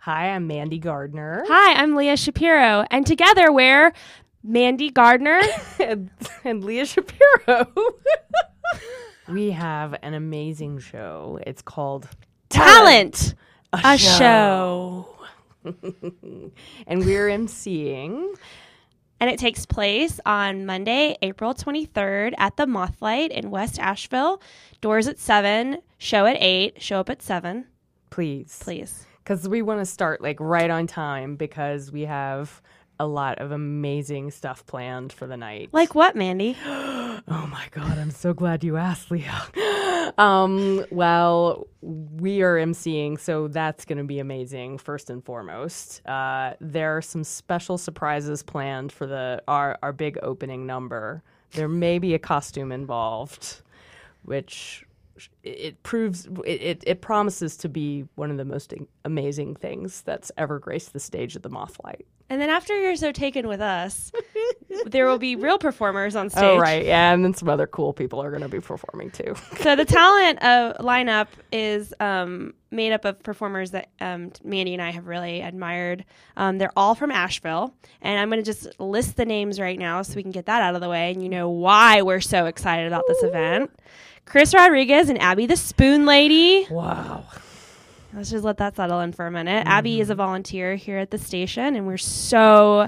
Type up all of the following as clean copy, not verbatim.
Hi, I'm Mandy Gardner. Hi, I'm Leah Shapiro, and together we're Mandy Gardner and Leah Shapiro. We have an amazing show. It's called Talent, a show. And we're emceeing. And it takes place on Monday, April 23rd at the Mothlight in West Asheville. Doors at 7, show at 8, show up at 7. Please. Because we want to start right on time because we have a lot of amazing stuff planned for the night. Like what, Mandy? Oh my God, I'm so glad you asked, Leah. Well, we are emceeing, so that's going to be amazing, first and foremost. There are some special surprises planned for our big opening number. There may be a costume involved, which it promises to be one of the most amazing things that's ever graced the stage at the Mothlight. And then after you're so taken with us, there will be real performers on stage. Oh, right. Yeah, and then some other cool people are going to be performing, too. So the talent lineup is made up of performers that Mandy and I have really admired. They're all from Asheville. And I'm going to just list the names right now so we can get that out of the way. And you know why we're so excited about this event. Chris Rodriguez and Abby the Spoon Lady. Wow. Let's just let that settle in for a minute. Mm-hmm. Abby is a volunteer here at the station, and we're so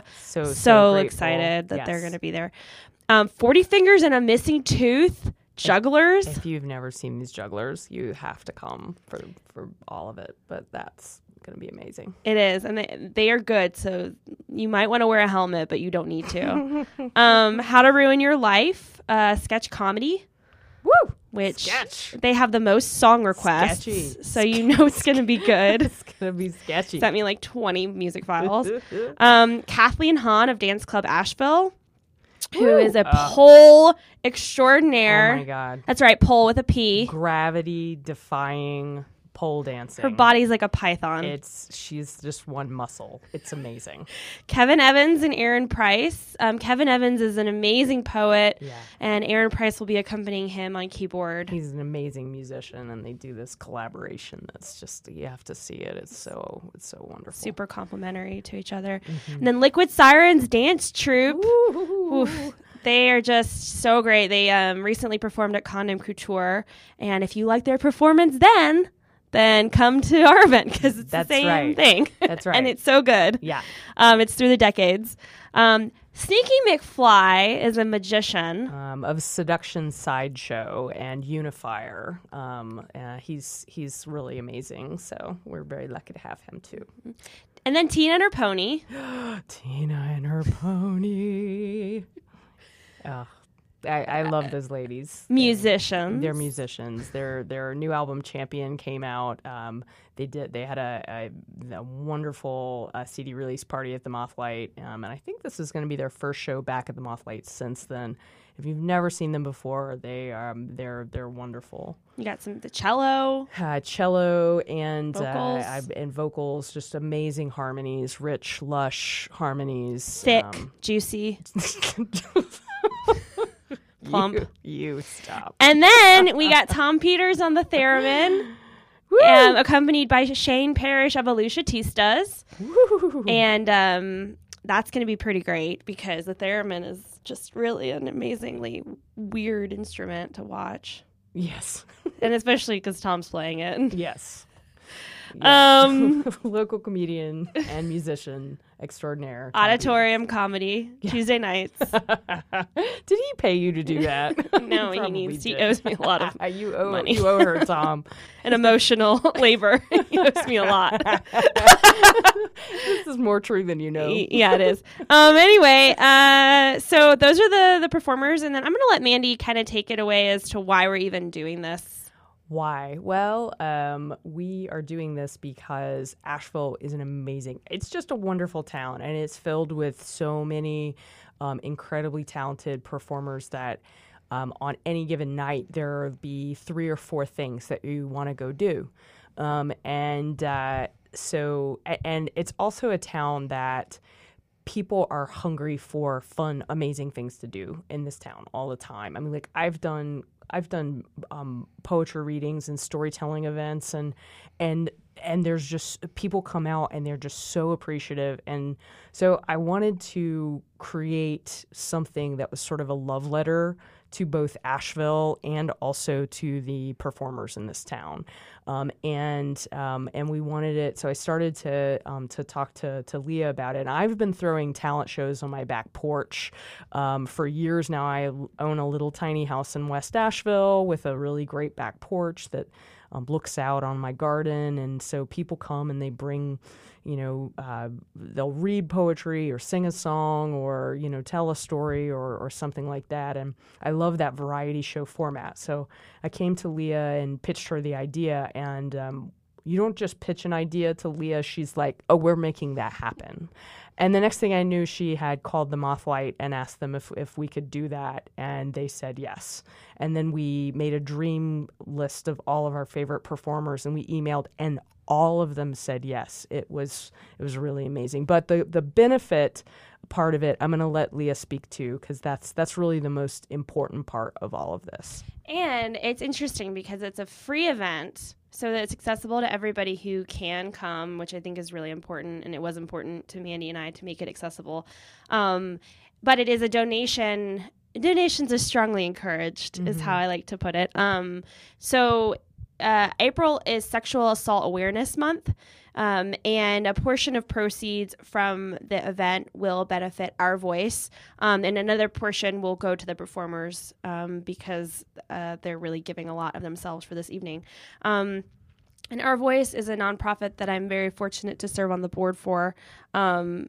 excited that they're going to be there. 40 Fingers and a Missing Tooth, jugglers. If you've never seen these jugglers, you have to come for all of it, but that's going to be amazing. It is, and they are good, so you might want to wear a helmet, but you don't need to. How to Ruin Your Life, sketch comedy. Woo! Which Sketch. They have the most song requests, so you know it's going to be good. It's going to be sketchy. Sent me 20 music files. Kathleen Hahn of Dance Club Asheville, who is a pole extraordinaire. Oh my God. That's right, pole with a P. Gravity defying pole dancing. Her body's like a python. She's just one muscle. It's amazing. Kevin Evans and Aaron Price. Kevin Evans is an amazing poet, and Aaron Price will be accompanying him on keyboard. He's an amazing musician, and they do this collaboration that's just, you have to see it. It's so wonderful. Super complimentary to each other. Mm-hmm. And then Liquid Sirens Dance Troupe. Oof. They are just so great. They recently performed at Condom Couture, and if you like their performance then come to our event because it's the same thing. That's right. And it's so good. Yeah. It's through the decades. Sneaky McFly is a magician. Of Seduction Sideshow and Unifier. He's really amazing, so we're very lucky to have him too. And then Tina and her pony. Tina and her pony. Oh. I love those ladies. Musicians. They're musicians. Their new album Champion came out. They had a wonderful CD release party at the Mothlight, and I think this is going to be their first show back at the Mothlight since then. If you've never seen them before, they're wonderful. You got the cello, and vocals, just amazing harmonies, rich, lush harmonies, thick, juicy. Plump. You stop. And then we got Tom Peters on the theremin, accompanied by Shane Parrish of Alushatistas. And that's going to be pretty great because the theremin is just really an amazingly weird instrument to watch. Yes. And especially because Tom's playing it. Yes. Yes. Local comedian and musician extraordinaire. Auditorium comedy, Tuesday nights. Did he pay you to do that? No, he owes me a lot of money. You owe her, Tom. An emotional labor. He owes me a lot. This is more true than you know. Yeah, it is. Anyway, so those are the performers, and then I'm going to let Mandy kind of take it away as to why we're even doing this. Why? Well, we are doing this because Asheville is it's just a wonderful town, and it's filled with so many incredibly talented performers that on any given night, there will be 3 or 4 things that you want to go do. And it's also a town that people are hungry for fun, amazing things to do in this town all the time. I mean, I've done poetry readings and storytelling events, and and there's just people come out and they're just so appreciative. And so I wanted to create something that was sort of a love letter to both Asheville and also to the performers in this town. And we wanted it. So I started to talk to Leah about it. And I've been throwing talent shows on my back porch for years now. I own a little tiny house in West Asheville with a really great back porch that looks out on my garden. And so people come and they bring, they'll read poetry or sing a song or, tell a story or something like that. And I love that variety show format. So I came to Leah and pitched her the idea. And you don't just pitch an idea to Leah. She's like, oh, we're making that happen. And the next thing I knew, she had called the Mothlight and asked them if we could do that, and they said yes. And then we made a dream list of all of our favorite performers, and we emailed, and all of them said yes. It was really amazing. But the benefit part of it, I'm going to let Leah speak to, because that's really the most important part of all of this. And it's interesting because it's a free event, so that it's accessible to everybody who can come, which I think is really important, and it was important to Mandy and I to make it accessible. But it is a donation. Donations are strongly encouraged, is how I like to put it. So April is Sexual Assault Awareness Month, and a portion of proceeds from the event will benefit Our Voice, and another portion will go to the performers because they're really giving a lot of themselves for this evening. And Our Voice is a nonprofit that I'm very fortunate to serve on the board for, and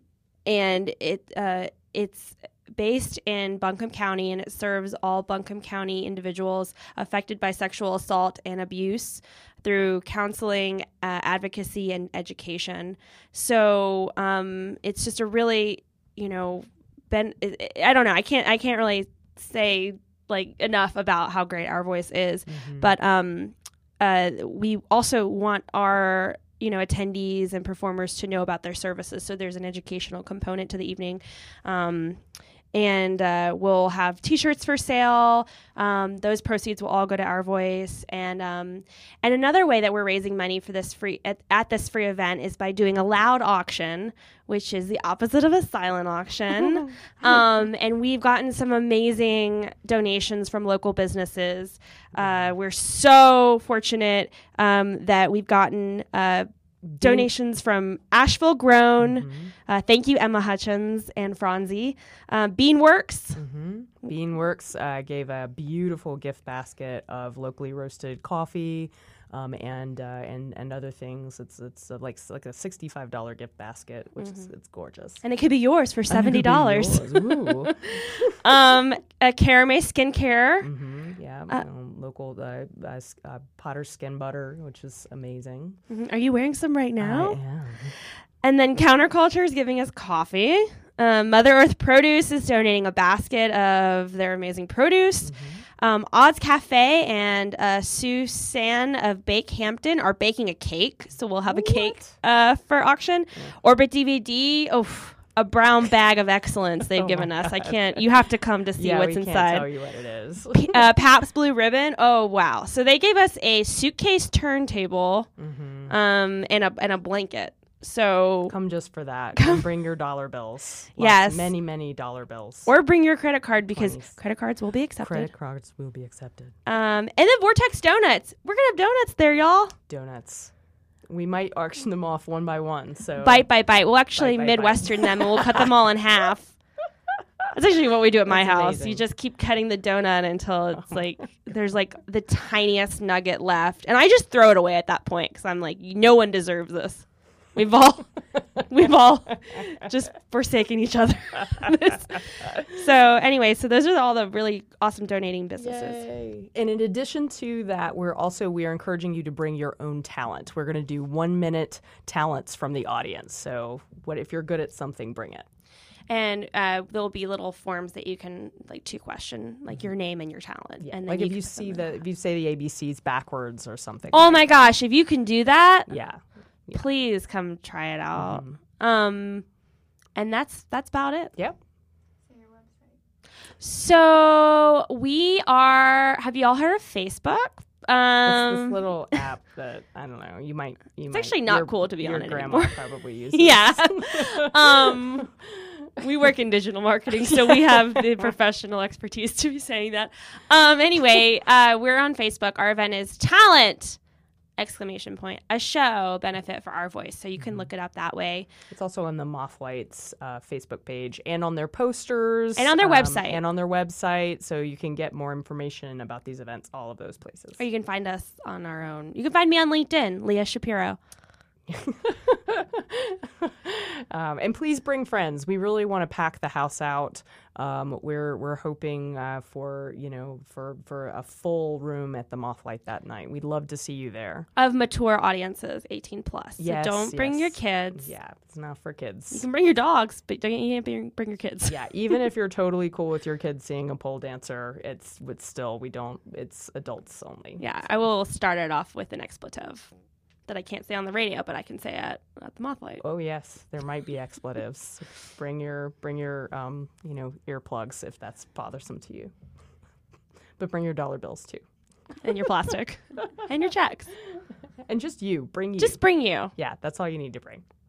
it's based in Buncombe County, and it serves all Buncombe County individuals affected by sexual assault and abuse through counseling, advocacy, and education. So it's just a really, I don't know. I can't really say like enough about how great Our Voice is, but we also want our attendees and performers to know about their services. So there's an educational component to the evening. And we'll have T-shirts for sale. Those proceeds will all go to Our Voice. And another way that we're raising money for this free at this free event is by doing a loud auction, which is the opposite of a silent auction. And we've gotten some amazing donations from local businesses. We're so fortunate that we've gotten donations from Asheville Grown. Thank you, Emma Hutchins and Franzi. Beanworks. Beanworks gave a beautiful gift basket of locally roasted coffee and other things. It's like a $65 gift basket, which is it's gorgeous. And it could be yours for $70. Karame Skincare. Local Potter Skin Butter, which is amazing. Are you wearing some right now? I am. And then Counterculture is giving us coffee. Mother Earth Produce is donating a basket of their amazing produce. Oz Cafe and Suzanne of Bake Hampton are baking a cake, so we'll have a cake for auction. Orbit DVD, a brown bag of excellence they've given us. I can't. You have to come to see what's inside. Can't tell you what it is. Pabst Blue Ribbon. Oh wow! So they gave us a suitcase turntable, and a blanket. So come just for that. Come bring your dollar bills. Yes, many dollar bills. Or bring your credit card because credit cards will be accepted. Credit cards will be accepted. And then Vortex Donuts. We're gonna have donuts there, y'all. Donuts. We might auction them off one by one. So bite by bite. We'll actually Midwestern them and we'll cut them all in half. That's actually what we do at my house. Amazing. You just keep cutting the donut until it's there's like the tiniest nugget left, and I just throw it away at that point because I'm like, no one deserves this. We've all just forsaken each other. So anyway, so those are all the really awesome donating businesses. Yay. And in addition to that, we are encouraging you to bring your own talent. We're going to do 1-minute talents from the audience. So if you're good at something, bring it. And there'll be little forms that you can to question your name and your talent. Yeah. And then if you say the ABCs backwards or something. Oh my gosh, if you can do that. Yeah. Please come try it out. And that's about it. Yep. So we are. Have you all heard of Facebook? It's this little app that I don't know. You might. It's actually not cool to be your on it grandma anymore. probably uses. Yeah. We work in digital marketing, so we have the professional expertise to be saying that. Anyway, we're on Facebook. Our event is Talent! A show benefit for Our Voice. So you can look it up that way. It's also on the Mothlights Facebook page and on their posters. And on their website. So you can get more information about these events, all of those places. Or you can find us on our own. You can find me on LinkedIn, Leah Shapiro. And please bring friends. We really want to pack the house out. We're hoping for a full room at the Mothlight that night. We'd love to see you there. Of mature audiences, 18 plus. Yes, so don't bring your kids. Yeah, it's not for kids. You can bring your dogs, but you can't bring your kids. Yeah, even if you're totally cool with your kids seeing a pole dancer, it's adults only. Yeah, I will start it off with an expletive that I can't say on the radio, but I can say at the Mothlight. Oh yes, there might be expletives. Bring your earplugs if that's bothersome to you. But bring your dollar bills too. And your plastic. And your checks. And just you. Bring you. Just bring you. Yeah, that's all you need to bring.